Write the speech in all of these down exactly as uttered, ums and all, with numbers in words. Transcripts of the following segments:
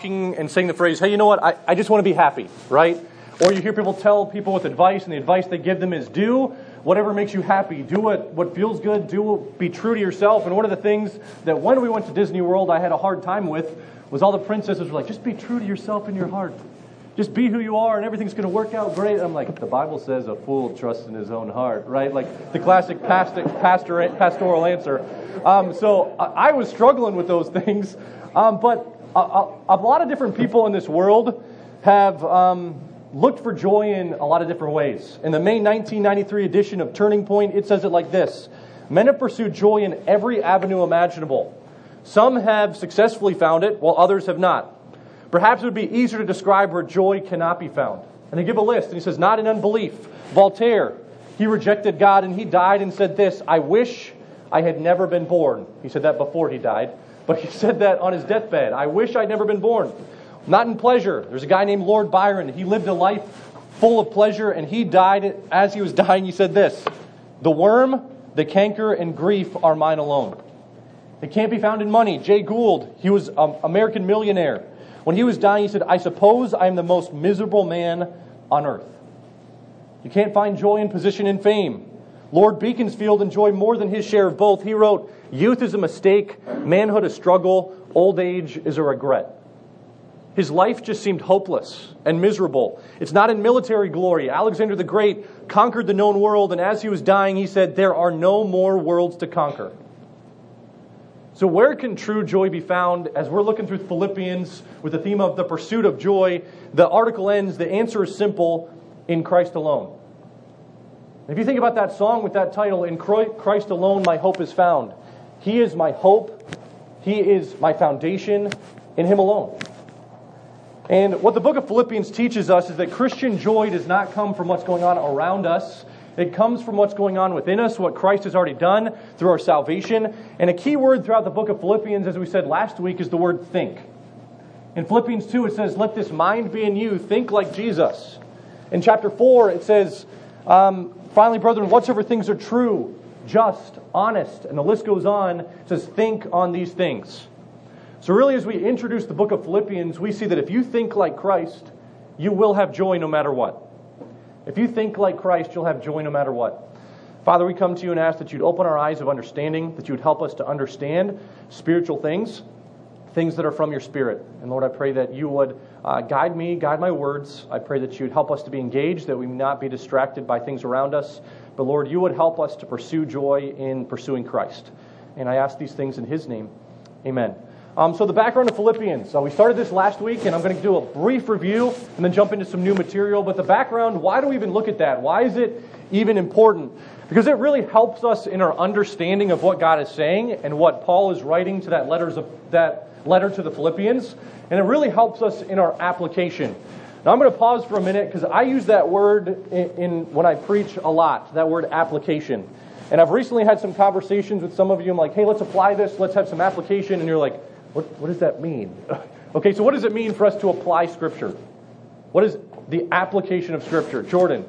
And saying the phrase, hey, you know what, I, I just want to be happy, right? Or you hear people tell people with advice, and the advice they give them is do whatever makes you happy. Do what, what feels good. Do Be true to yourself. And one of the things that when we went to Disney World I had a hard time with was all the princesses were like, just be true to yourself in your heart. Just be who you are and everything's going to work out great. And I'm like, the Bible says a fool trusts in his own heart, right? Like the classic pastor, pastor, pastoral answer. Um, so I, I was struggling with those things. Um, but A, a, a lot of different people in this world have um, looked for joy in a lot of different ways. In the May nineteen ninety-three edition of Turning Point, it says it like this: men have pursued joy in every avenue imaginable. Some have successfully found it, while others have not. Perhaps it would be easier to describe where joy cannot be found. And they give a list, and he says, not in unbelief. Voltaire, he rejected God, and he died and said this: I wish I had never been born. He said that before he died. But he said that on his deathbed. I wish I'd never been born. Not in pleasure. There's a guy named Lord Byron. He lived a life full of pleasure, and he died. As he was dying, he said this: the worm, the canker, and grief are mine alone. It can't be found in money. Jay Gould, he was an American millionaire. When he was dying, he said, I suppose I am the most miserable man on earth. You can't find joy in position and fame. Lord Beaconsfield enjoyed more than his share of both. He wrote, youth is a mistake, manhood a struggle, old age is a regret. His life just seemed hopeless and miserable. It's not in military glory. Alexander the Great conquered the known world, and as he was dying, he said, there are no more worlds to conquer. So where can true joy be found? As we're looking through Philippians with the theme of the pursuit of joy, the article ends, the answer is simple, in Christ alone. If you think about that song with that title, in Christ alone my hope is found. He is my hope. He is my foundation. In Him alone. And what the book of Philippians teaches us is that Christian joy does not come from what's going on around us. It comes from what's going on within us, what Christ has already done through our salvation. And a key word throughout the book of Philippians, as we said last week, is the word think. In Philippians two, it says, let this mind be in you, think like Jesus. In chapter four, it says, um, finally, brethren, whatsoever things are true, just, honest, and the list goes on. It says, think on these things. So really, as we introduce the book of Philippians, we see that if you think like Christ, you will have joy no matter what. If you think like Christ, you'll have joy no matter what. Father, we come to you and ask that you'd open our eyes of understanding, that you'd help us to understand spiritual things, things that are from your Spirit. And Lord, I pray that you would uh, guide me, guide my words. I pray that you'd help us to be engaged, that we may not be distracted by things around us. But Lord, you would help us to pursue joy in pursuing Christ. And I ask these things in His name. Amen. Um, so the background of Philippians. Uh, we started this last week, and I'm going to do a brief review and then jump into some new material. But the background, why do we even look at that? Why is it even important? Because it really helps us in our understanding of what God is saying and what Paul is writing to that letters of that letter to the Philippians. And it really helps us in our application. Now I'm going to pause for a minute because I use that word in, in when I preach a lot, that word application. And I've recently had some conversations with some of you. I'm like, hey, let's apply this. Let's have some application. And you're like, what, what does that mean? Okay, so what does it mean for us to apply Scripture? What is the application of Scripture? Jordan?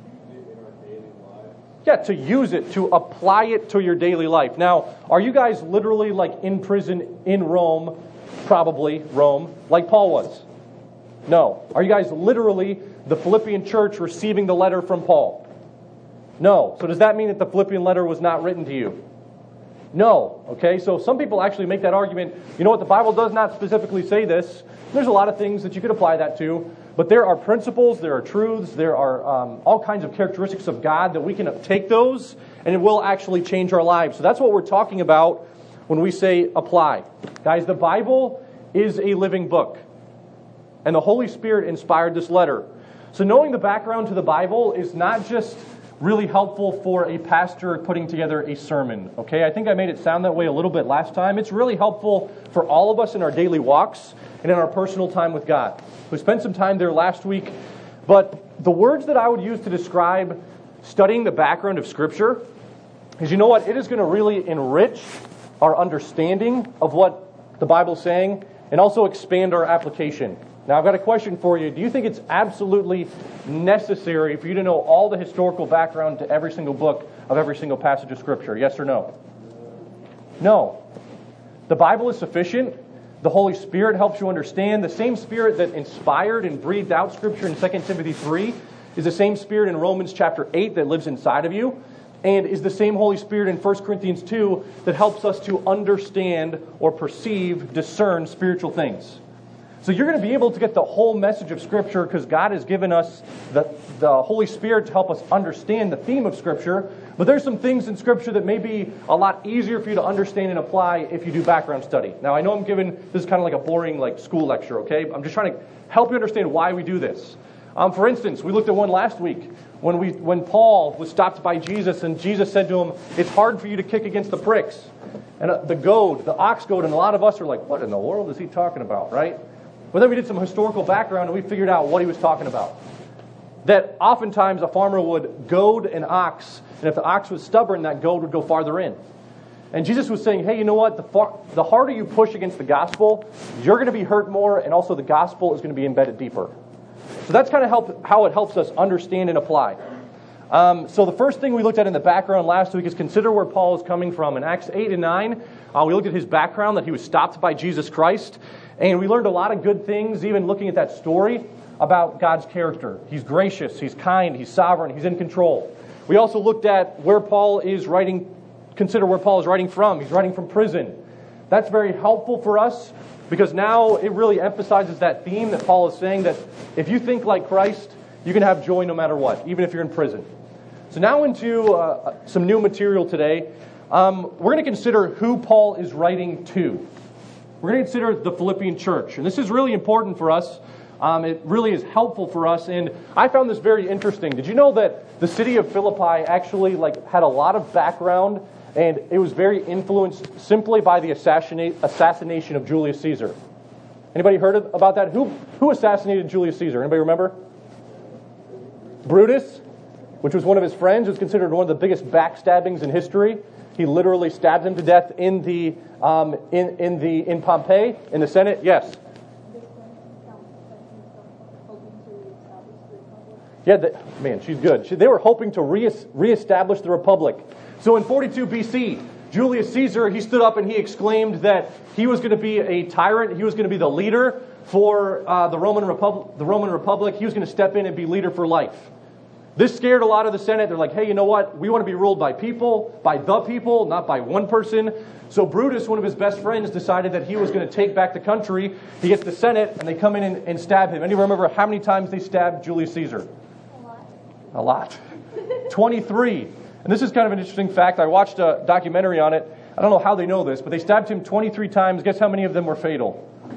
Yeah, to use it, to apply it to your daily life. Now, are you guys literally like in prison in Rome, probably Rome, like Paul was? No. Are you guys literally the Philippian church receiving the letter from Paul? No. So does that mean that the Philippian letter was not written to you? No. Okay, so some people actually make that argument. You know what, the Bible does not specifically say this. There's a lot of things that you could apply that to. But there are principles, there are truths, there are um, all kinds of characteristics of God that we can take those and it will actually change our lives. So that's what we're talking about when we say apply. Guys, the Bible is a living book. And the Holy Spirit inspired this letter. So knowing the background to the Bible is not just really helpful for a pastor putting together a sermon. Okay, I think I made it sound that way a little bit last time. It's really helpful for all of us in our daily walks and in our personal time with God. We spent some time there last week. But the words that I would use to describe studying the background of Scripture is, you know what, it is going to really enrich our understanding of what the Bible's saying and also expand our application. Now, I've got a question for you. Do you think it's absolutely necessary for you to know all the historical background to every single book of every single passage of Scripture? Yes or no? No. The Bible is sufficient. The Holy Spirit helps you understand. The same Spirit that inspired and breathed out Scripture in Second Timothy three is the same Spirit in Romans chapter eight that lives inside of you, and is the same Holy Spirit in First Corinthians two that helps us to understand or perceive, discern spiritual things. So you're going to be able to get the whole message of Scripture because God has given us the, the Holy Spirit to help us understand the theme of Scripture. But there's some things in Scripture that may be a lot easier for you to understand and apply if you do background study. Now, I know I'm giving, this is kind of like a boring like school lecture, okay? I'm just trying to help you understand why we do this. Um, for instance, we looked at one last week when we when Paul was stopped by Jesus and Jesus said to him, it's hard for you to kick against the pricks. And uh, the goad, the ox goad, and a lot of us are like, what in the world is he talking about, right? But then we did some historical background and we figured out what he was talking about. That oftentimes a farmer would goad an ox, and if the ox was stubborn, that goad would go farther in. And Jesus was saying, hey, you know what? The, far, the harder you push against the gospel, you're going to be hurt more, and also the gospel is going to be embedded deeper. So that's kind of help, how it helps us understand and apply. Um, so the first thing we looked at in the background last week is consider where Paul is coming from. In Acts eight and nine, uh, we looked at his background, that he was stopped by Jesus Christ. And we learned a lot of good things, even looking at that story, about God's character. He's gracious, He's kind, He's sovereign, He's in control. We also looked at where Paul is writing, consider where Paul is writing from. He's writing from prison. That's very helpful for us because now it really emphasizes that theme that Paul is saying that if you think like Christ, you can have joy no matter what, even if you're in prison. So now into uh, some new material today. Um, we're going to consider who Paul is writing to. We're going to consider the Philippian church. And this is really important for us. Um, it really is helpful for us. And I found this very interesting. Did you know that the city of Philippi actually like had a lot of background, and it was very influenced simply by the assassinate, assassination of Julius Caesar? Anybody heard of, about that? Who, who assassinated Julius Caesar? Anybody remember? Brutus, which was one of his friends, was considered one of the biggest backstabbings in history. He literally stabbed him to death in the um, in in the in Pompeii in the Senate. Yes. Yeah, the, man, she's good. She, they were hoping to re- reestablish the republic. So in forty-two B C, Julius Caesar, he stood up and he exclaimed that he was going to be a tyrant. He was going to be the leader for uh, the Roman Republic. The Roman Republic. He was going to step in and be leader for life. This scared a lot of the Senate. They're like, hey, you know what? We want to be ruled by people, by the people, not by one person. So Brutus, one of his best friends, decided that he was going to take back the country. He gets the Senate, and they come in and, and stab him. Anyone remember how many times they stabbed Julius Caesar? A lot. A lot. twenty-three. And this is kind of an interesting fact. I watched a documentary on it. I don't know how they know this, but they stabbed him twenty-three times. Guess how many of them were fatal?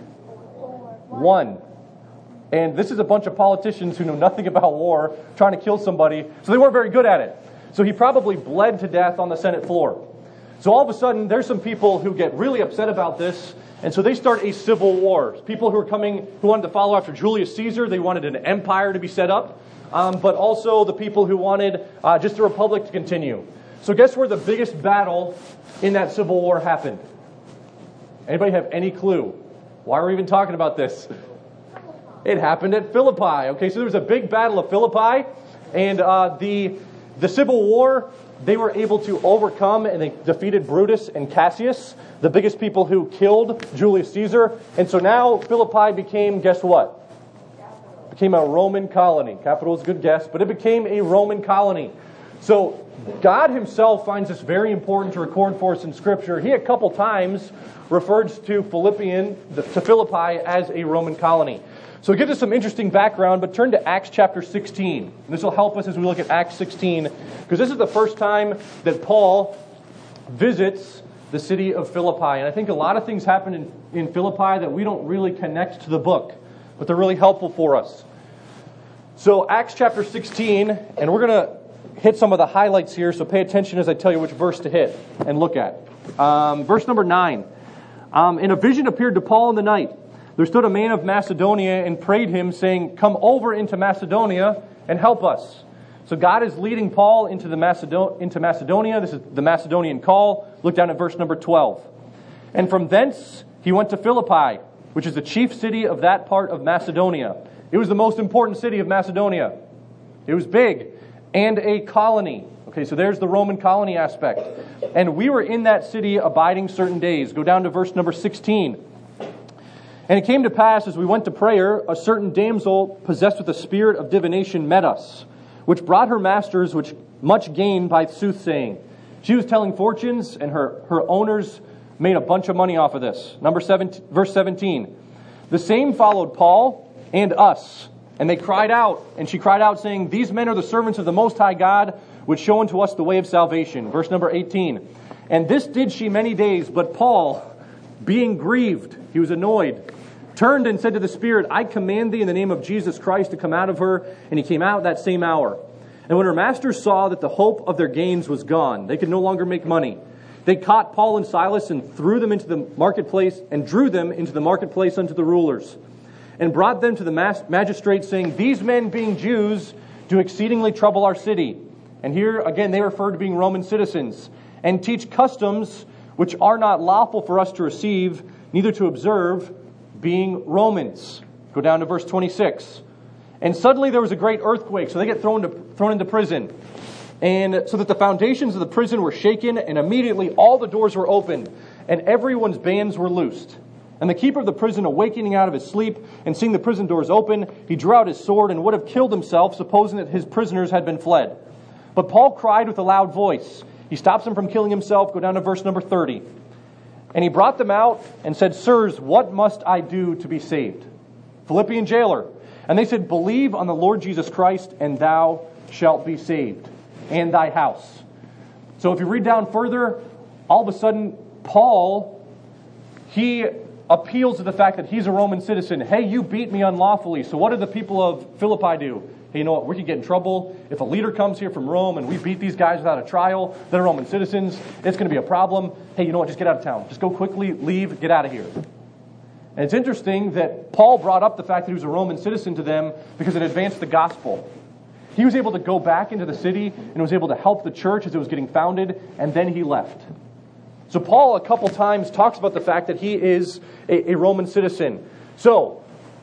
One. And this is a bunch of politicians who know nothing about war, trying to kill somebody, so they weren't very good at it. So he probably bled to death on the Senate floor. So all of a sudden, there's some people who get really upset about this, and so they start a civil war. People who are coming, who wanted to follow after Julius Caesar, they wanted an empire to be set up, um, but also the people who wanted uh, just a republic to continue. So guess where the biggest battle in that civil war happened? Anybody have any clue? Why are we even talking about this? It happened at Philippi. Okay, so there was a big battle of Philippi, and uh, the the Civil War, they were able to overcome, and they defeated Brutus and Cassius, the biggest people who killed Julius Caesar. And so now Philippi became, guess what? Became a Roman colony. Capital is a good guess, but it became a Roman colony. So God himself finds this very important to record for us in Scripture. He a couple times refers to Philippian, to Philippi as a Roman colony. So it gives us some interesting background, but turn to Acts chapter sixteen. And this will help us as we look at Acts sixteen, because this is the first time that Paul visits the city of Philippi. And I think a lot of things happen in, in Philippi that we don't really connect to the book, but they're really helpful for us. So Acts chapter sixteen, and we're going to hit some of the highlights here, so pay attention as I tell you which verse to hit and look at. Um, verse number nine. Um, and a vision appeared to Paul in the night. There stood a man of Macedonia and prayed him, saying, come over into Macedonia and help us. So God is leading Paul into the Macedon- into Macedonia. This is the Macedonian call. Look down at verse number twelve. And from thence he went to Philippi, which is the chief city of that part of Macedonia. It was the most important city of Macedonia. It was big, and a colony. Okay, so there's the Roman colony aspect. And we were in that city abiding certain days. Go down to verse number sixteen. And it came to pass, as we went to prayer, a certain damsel possessed with a spirit of divination met us, which brought her masters which much gain by soothsaying. She was telling fortunes, and her, her owners made a bunch of money off of this. Number seven, verse seventeen. The same followed Paul and us, and they cried out, and she cried out, saying, These men are the servants of the Most High God, which show unto us the way of salvation. Verse number eighteen. And this did she many days, but Paul, being grieved, he was annoyed, turned and said to the Spirit, I command thee in the name of Jesus Christ to come out of her. And he came out that same hour. And when her masters saw that the hope of their gains was gone, they could no longer make money, they caught Paul and Silas and threw them into the marketplace and drew them into the marketplace unto the rulers and brought them to the magistrates, saying, These men, being Jews, do exceedingly trouble our city. And here again they refer to being Roman citizens, and teach customs which are not lawful for us to receive, neither to observe, being Romans. Go down to verse twenty-six. And suddenly there was a great earthquake, so they get thrown, to, thrown into prison. And so that the foundations of the prison were shaken, and immediately all the doors were opened, and everyone's bands were loosed. And the keeper of the prison, awakening out of his sleep, and seeing the prison doors open, he drew out his sword, and would have killed himself, supposing that his prisoners had been fled. But Paul cried with a loud voice. He stops him from killing himself. Go down to verse number thirty. And he brought them out and said, Sirs, what must I do to be saved? Philippian jailer. And they said, Believe on the Lord Jesus Christ, and thou shalt be saved, and thy house. So if you read down further, all of a sudden, Paul, he appeals to the fact that he's a Roman citizen. Hey, you beat me unlawfully. So what did the people of Philippi do? Hey, you know what? We could get in trouble. If a leader comes here from Rome and we beat these guys without a trial, they're Roman citizens, it's going to be a problem. Hey, you know what? Just get out of town. Just go quickly, leave, get out of here. And it's interesting that Paul brought up the fact that he was a Roman citizen to them because it advanced the gospel. He was able to go back into the city and was able to help the church as it was getting founded, and then he left. So Paul a couple times talks about the fact that he is a, a Roman citizen. So,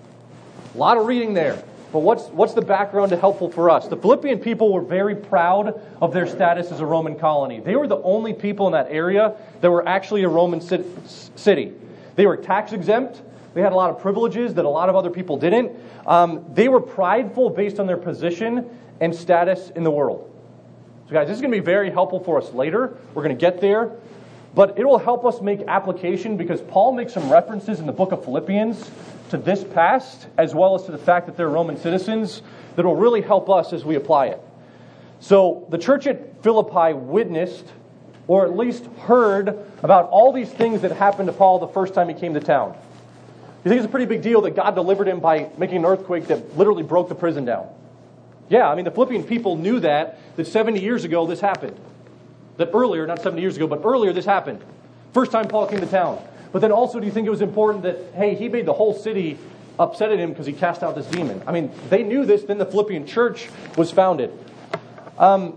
a lot of reading there. But what's what's the background to helpful for us? The Philippian people were very proud of their status as a Roman colony. They were the only people in that area that were actually a Roman city. They were tax exempt. They had a lot of privileges that a lot of other people didn't. Um, they were prideful based on their position and status in the world. So guys, this is going to be very helpful for us later. We're going to get there. But it will help us make application because Paul makes some references in the book of Philippians to this past, as well as to the fact that they're Roman citizens, that will really help us as we apply it. So the church at Philippi witnessed, or at least heard, about all these things that happened to Paul the first time he came to town. You think it's a pretty big deal that God delivered him by making an earthquake that literally broke the prison down? Yeah, I mean, the Philippian people knew that, that seventy years ago this happened. That earlier, not seventy years ago, but earlier this happened. First time Paul came to town. But then also, do you think it was important that, hey, he made the whole city upset at him because he cast out this demon? I mean, they knew this, then the Philippian church was founded. Um,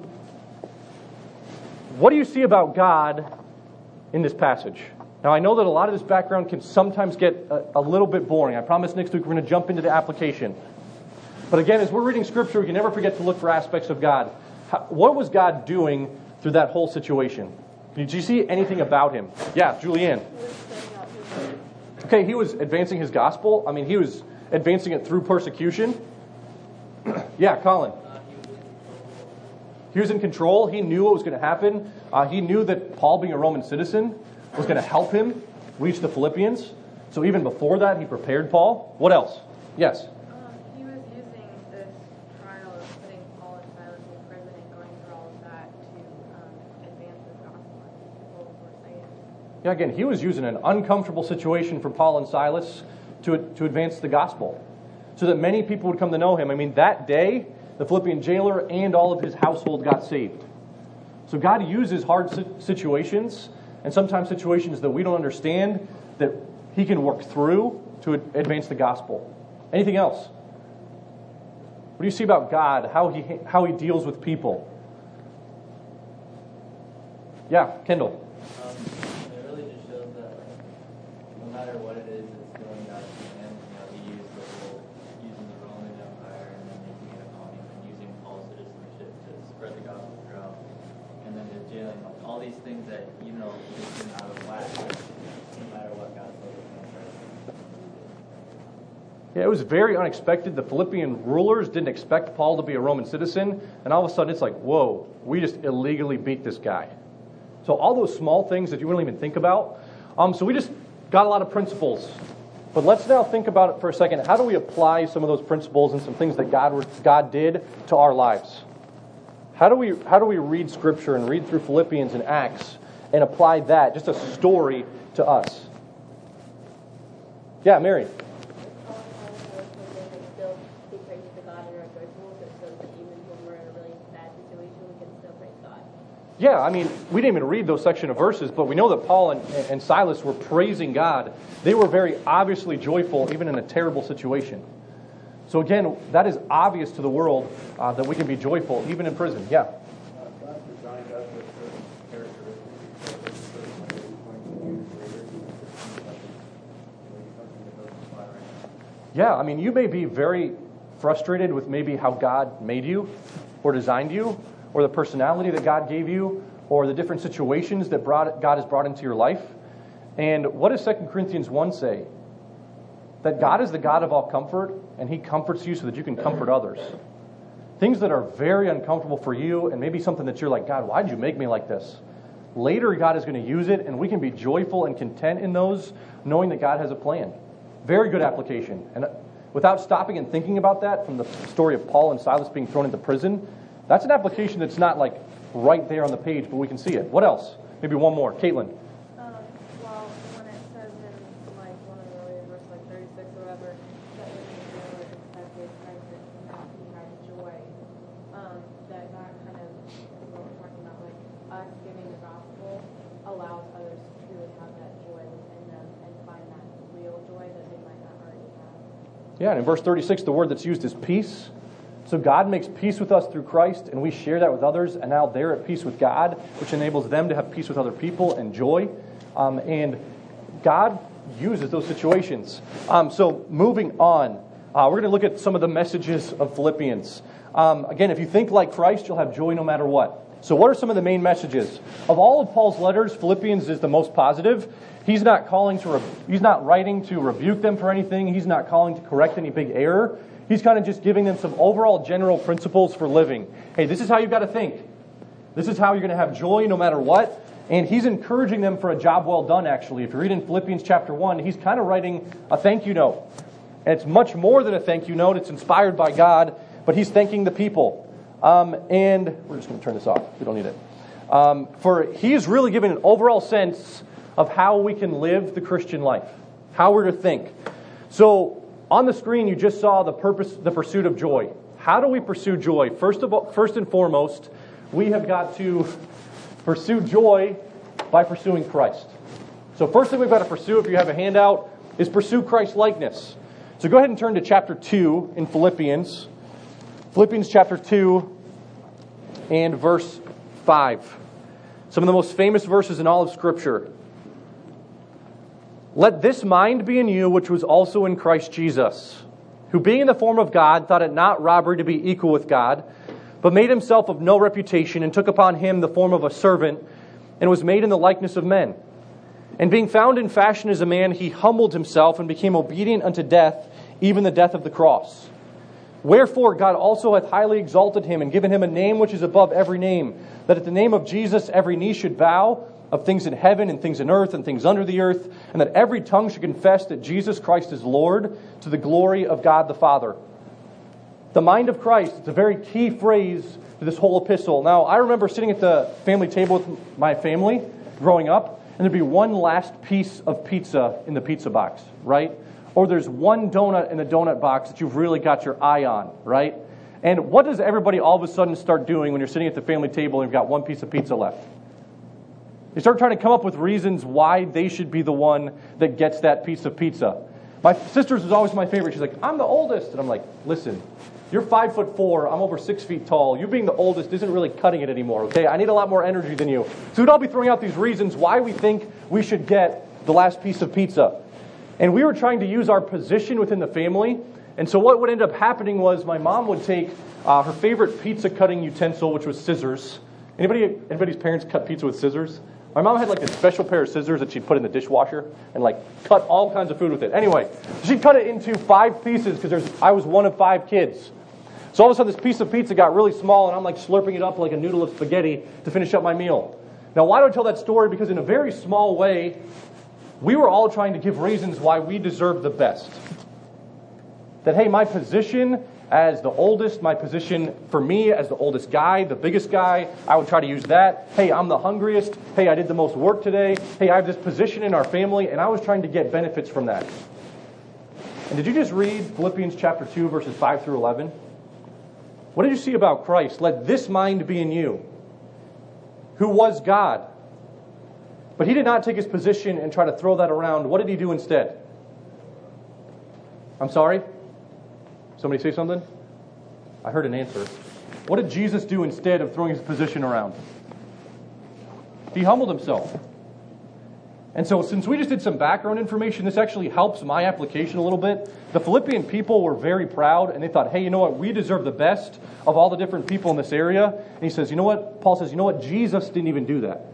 what do you see about God in this passage? Now, I know that a lot of this background can sometimes get a, a little bit boring. I promise next week we're going to jump into the application. But again, as we're reading Scripture, we can never forget to look for aspects of God. How, what was God doing through that whole situation? Did you see anything about him? Yeah, Julianne. Okay, he was advancing his gospel. I mean, he was advancing it through persecution. Yeah, Colin. He was in control. He knew what was going to happen. Uh, he knew that Paul, being a Roman citizen, was going to help him reach the Philippians. So even before that, he prepared Paul. What else? Yes? He was using this trial of putting Paul and Silas in prison and going through all of that to um, advance the gospel, as people were saying. Yeah, again, he was using an uncomfortable situation for Paul and Silas to, to advance the gospel, so that many people would come to know him. I mean, that day, the Philippian jailer and all of his household got saved. So God uses hard situations, and sometimes situations that we don't understand, that he can work through to advance the gospel. Anything else? What do you see about God, how he how he deals with people? Yeah, Kendall. Um, it really just shows that, like, no matter what it is, it's still in God's hands. You know, he used the whole, using the Roman Empire and then making it a colony, and using Paul's citizenship to spread the gospel throughout, and then the jailing, like, all these things that, you know, just been out of whack, no matter what God told us. Yeah, it was very unexpected. The Philippian rulers didn't expect Paul to be a Roman citizen, and all of a sudden it's like, whoa, we just illegally beat this guy. So all those small things that you wouldn't even think about. Um, so we just got a lot of principles. But let's now think about it for a second. How do we apply some of those principles and some things that God God did to our lives? How do we how do we read Scripture and read through Philippians and Acts and apply that, just a story, to us? Yeah, Mary. Yeah, I mean, we didn't even read those section of verses, but we know that Paul and, and Silas were praising God. They were very obviously joyful, even in a terrible situation. So again, that is obvious to the world uh, that we can be joyful, even in prison. Yeah. Yeah, I mean, you may be very frustrated with maybe how God made you or designed you, or the personality that God gave you, or the different situations that brought, God has brought into your life. And what does Second Corinthians one say? That God is the God of all comfort, and He comforts you so that you can comfort others. Things that are very uncomfortable for you, and maybe something that you're like, God, why did you make me like this? Later, God is going to use it, and we can be joyful and content in those, knowing that God has a plan. Very good application. And without stopping and thinking about that, from the story of Paul and Silas being thrown into prison, that's an application that's not like right there on the page, but we can see it. What else? Maybe one more. Caitlin. Um, well, when it says in like one of the earlier verses, like thirty-six or whatever, that when you feel like expected Christ and that he had joy, um, that that kind of is what we're talking about. Like us giving the gospel allows others to truly have that joy within them and find that real joy that they might not already have. Yeah, and in verse thirty-six, the word that's used is peace. So God makes peace with us through Christ, and we share that with others, and now they're at peace with God, which enables them to have peace with other people and joy. Um, and God uses those situations. Um, so moving on, uh, we're going to look at some of the messages of Philippians. Um, again, if you think like Christ, you'll have joy no matter what. So what are some of the main messages? Of all of Paul's letters, Philippians is the most positive. He's not calling to re- he's not writing to rebuke them for anything. He's not calling to correct any big error. He's kind of just giving them some overall general principles for living. Hey, this is how you've got to think. This is how you're going to have joy no matter what. And he's encouraging them for a job well done, actually. If you read in Philippians chapter one, he's kind of writing a thank you note. And it's much more than a thank you note. It's inspired by God, but he's thanking the people. Um, and we're just going to turn this off. We don't need it. Um, for he is really giving an overall sense of how we can live the Christian life, how we're to think. So on the screen, you just saw the purpose, the pursuit of joy. How do we pursue joy? First of all, first and foremost, we have got to pursue joy by pursuing Christ. So first thing we've got to pursue, if you have a handout, is pursue Christ likeness. So go ahead and turn to chapter two in Philippians. Philippians chapter two and verse five. Some of the most famous verses in all of Scripture. Let this mind be in you, which was also in Christ Jesus, who being in the form of God, thought it not robbery to be equal with God, but made himself of no reputation, and took upon him the form of a servant, and was made in the likeness of men. And being found in fashion as a man, he humbled himself, and became obedient unto death, even the death of the cross. Wherefore God also hath highly exalted him, and given him a name which is above every name, that at the name of Jesus every knee should bow, of things in heaven and things in earth and things under the earth, and that every tongue should confess that Jesus Christ is Lord, to the glory of God the Father. The mind of Christ, it's a very key phrase to this whole epistle. Now, I remember sitting at the family table with my family growing up, and there'd be one last piece of pizza in the pizza box, right? Or there's one donut in the donut box that you've really got your eye on, right? And what does everybody all of a sudden start doing when you're sitting at the family table and you've got one piece of pizza left? They start trying to come up with reasons why they should be the one that gets that piece of pizza. My sister's was always my favorite. She's like, I'm the oldest. And I'm like, listen, you're five foot four. I'm over six feet tall. You being the oldest isn't really cutting it anymore, okay? I need a lot more energy than you. So we'd all be throwing out these reasons why we think we should get the last piece of pizza. And we were trying to use our position within the family. And so what would end up happening was my mom would take uh, her favorite pizza cutting utensil, which was scissors. Anybody, anybody's parents cut pizza with scissors? My mom had like a special pair of scissors that she'd put in the dishwasher and like cut all kinds of food with it. Anyway, she'd cut it into five pieces because there's I was one of five kids. So all of a sudden this piece of pizza got really small and I'm like slurping it up like a noodle of spaghetti to finish up my meal. Now why do I tell that story? Because in a very small way, we were all trying to give reasons why we deserve the best. That hey, my position as the oldest, my position for me as the oldest guy, the biggest guy, I would try to use that. Hey, I'm the hungriest. Hey, I did the most work today. Hey, I have this position in our family, and I was trying to get benefits from that. And did you just read Philippians chapter two, verses five through eleven? What did you see about Christ? Let this mind be in you, who was God. But he did not take his position and try to throw that around. What did he do instead? I'm sorry? Somebody say something? I heard an answer. What did Jesus do instead of throwing his position around? He humbled himself. And so since we just did some background information, this actually helps my application a little bit. The Philippian people were very proud, and they thought, hey, you know what? We deserve the best of all the different people in this area. And he says, you know what? Paul says, you know what? Jesus didn't even do that.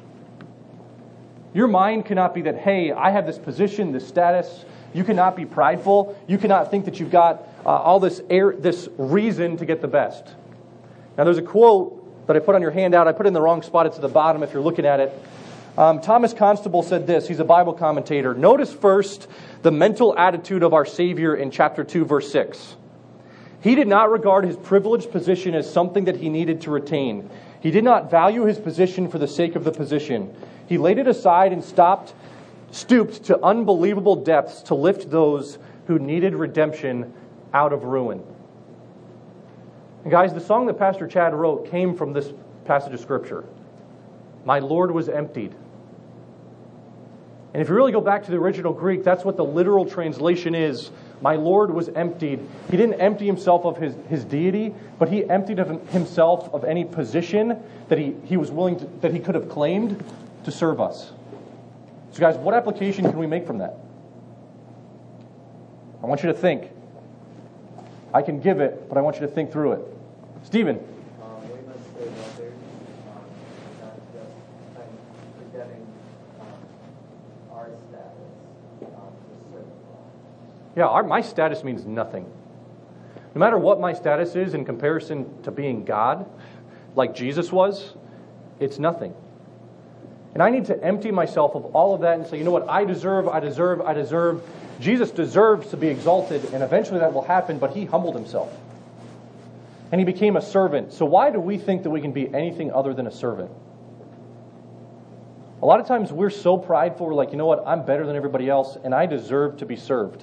Your mind cannot be that, hey, I have this position, this status. You cannot be prideful. You cannot think that you've got uh, all this air, this reason to get the best. Now, there's a quote that I put on your handout. I put it in the wrong spot. It's at the bottom if you're looking at it. Um, Thomas Constable said this. He's a Bible commentator. Notice first the mental attitude of our Savior in chapter two, verse six. He did not regard his privileged position as something that he needed to retain. He did not value his position for the sake of the position. He laid it aside and stopped, stooped to unbelievable depths to lift those who needed redemption out of ruin. And guys, the song that Pastor Chad wrote came from this passage of Scripture. My Lord was emptied. And if you really go back to the original Greek, that's what the literal translation is. My Lord was emptied. He didn't empty himself of his, his deity, but he emptied of himself of any position that he, he was willing to, that he could have claimed to serve us. So guys, what application can we make from that? I want you to think. I can give it, but I want you to think through it. Stephen. Um, we must stay others, um, not just kind of forgetting um, our status um, to serve God. Yeah, our, my status means nothing. No matter what my status is in comparison to being God, like Jesus was, it's nothing. And I need to empty myself of all of that and say, you know what, I deserve, I deserve, I deserve. Jesus deserves to be exalted, and eventually that will happen, but he humbled himself. And he became a servant. So why do we think that we can be anything other than a servant? A lot of times we're so prideful, we're like, you know what, I'm better than everybody else, and I deserve to be served.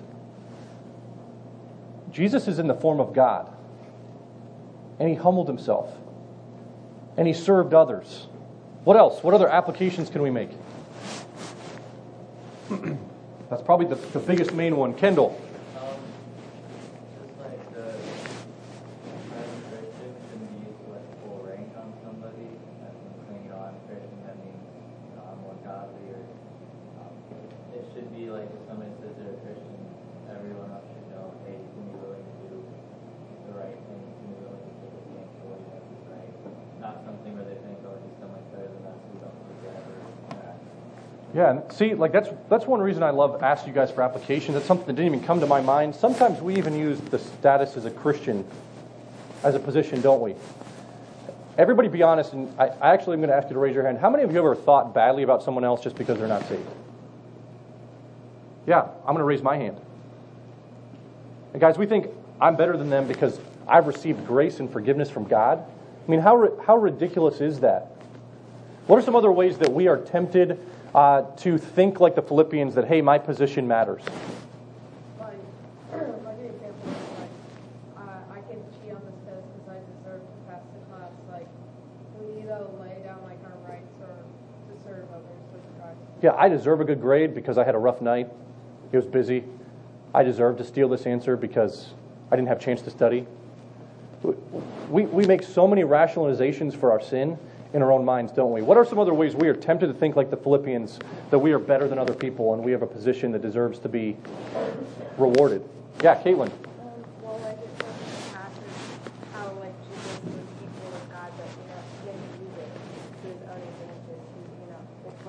Jesus is in the form of God. And he humbled himself. And he served others. What else? What other applications can we make? That's probably the, the biggest main one. Kendall. Um, just like the as a Christian shouldn't be used to like full rank on somebody. That means saying, you know, I'm Christian, that means you know, I'm more godly. Or um, it should be like if somebody says they're a Christian, everyone else should know, hey, you can be willing to do the right thing, you can be willing to take a stand for what you think is right. Not something where they think, oh, he's so much better than us, we don't deserve that. Yeah, and see, like that's that's one reason I love asking you guys for applications. That's something that didn't even come to my mind. Sometimes we even use the status as a Christian as a position, don't we? Everybody be honest, and I, I actually am going to ask you to raise your hand. How many of you ever thought badly about someone else just because they're not saved? Yeah, I'm going to raise my hand. And guys, we think I'm better than them because I've received grace and forgiveness from God. I mean, how how ridiculous is that? What are some other ways that we are tempted uh, to think like the Philippians that, hey, my position matters? Like, like an example is like, uh, I can cheat on this test because I deserve to pass the class. Like, we need to lay down like our rights or to serve others with Christ. Yeah, I deserve a good grade because I had a rough night. It was busy. I deserve to steal this answer because I didn't have a chance to study. We we make so many rationalizations for our sin in our own minds, don't we? What are some other ways we are tempted to think like the Philippians, that we are better than other people and we have a position that deserves to be rewarded? Yeah, Caitlin. Um, well, like it says in the passage how like Jesus was equal with God, but you know he didn't use it to his own advantage. He, you know, if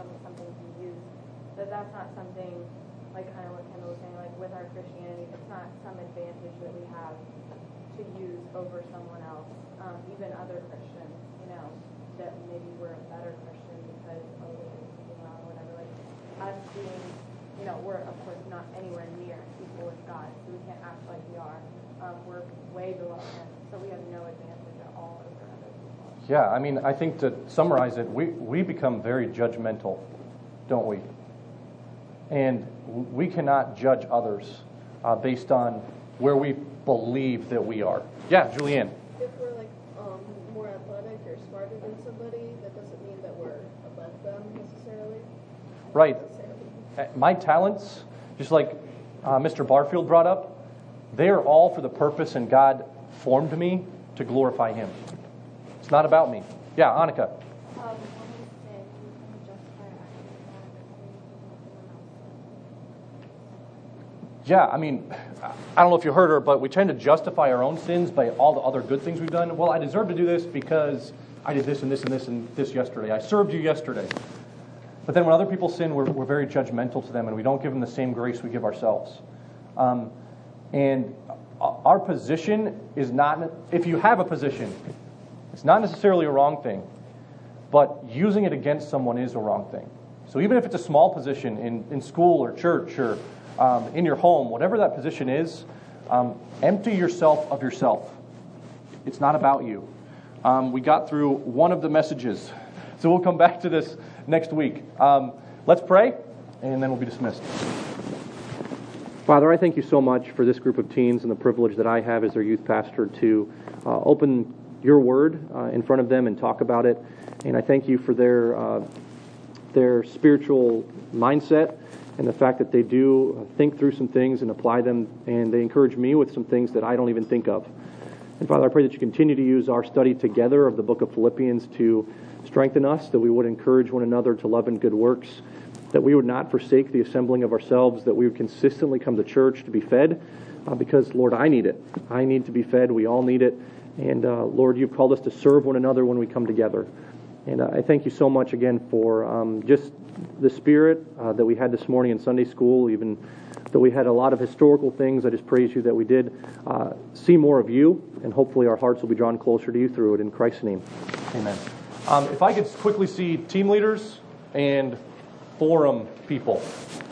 that's not something, like kind of what Kendall was saying, like with our Christianity, it's not some advantage that we have to use over someone else, um, even other Christians, you know, that maybe we're a better Christian because, oh, they did something wrong or whatever. Like, us being, you know, we're, of course, not anywhere near equal with God, so we can't act like we are. Um, we're way below Him, so we have no advantage at all over other people. Yeah, I mean, I think to summarize it, we, we become very judgmental, don't we? And we cannot judge others uh, based on where we believe that we are. Yeah, Julianne. If we're like um, more athletic or smarter than somebody, that doesn't mean that we're above them necessarily. Right. Necessarily. My talents, just like uh, Mister Barfield brought up, they are all for the purpose, and God formed me to glorify Him. It's not about me. Yeah, Annika. Um, Yeah, I mean, I don't know if you heard her, but we tend to justify our own sins by all the other good things we've done. Well, I deserve to do this because I did this and this and this and this yesterday. I served you yesterday. But then when other people sin, we're, we're very judgmental to them, and we don't give them the same grace we give ourselves. Um, and our position is not, if you have a position, it's not necessarily a wrong thing, but using it against someone is a wrong thing. So even if it's a small position in, in school or church or um, in your home, whatever that position is, um, empty yourself of yourself. It's not about you. Um, we got through one of the messages, so we'll come back to this next week. Um, let's pray, and then we'll be dismissed. Father, I thank you so much for this group of teens and the privilege that I have as their youth pastor to uh, open your word uh, in front of them and talk about it. And I thank you for their uh, their spiritual mindset and the fact that they do think through some things and apply them, and they encourage me with some things that I don't even think of. And Father, I pray that you continue to use our study together of the book of Philippians to strengthen us, that we would encourage one another to love and good works, that we would not forsake the assembling of ourselves, that we would consistently come to church to be fed, uh, because, Lord, I need it. I need to be fed. We all need it. And, uh, Lord, you've called us to serve one another when we come together. And uh, I thank you so much again for um, just the spirit uh, that we had this morning in Sunday school, even though we had a lot of historical things. I just praise you that we did uh, see more of you, and hopefully our hearts will be drawn closer to you through it. In Christ's name, amen. Um, if I could quickly see team leaders and forum people.